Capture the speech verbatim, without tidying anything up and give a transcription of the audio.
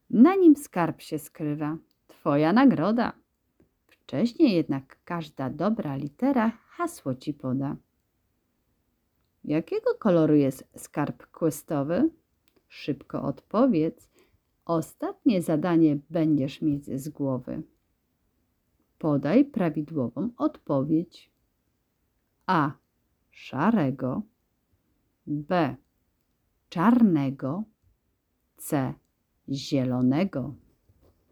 Na nim skarb się skrywa, twoja nagroda. Wcześniej jednak każda dobra litera hasło ci poda. Jakiego koloru jest skarb questowy? Szybko odpowiedz. Ostatnie zadanie będziesz mieć z głowy. Podaj prawidłową odpowiedź. A. Szarego. B. Czarnego. C. Zielonego.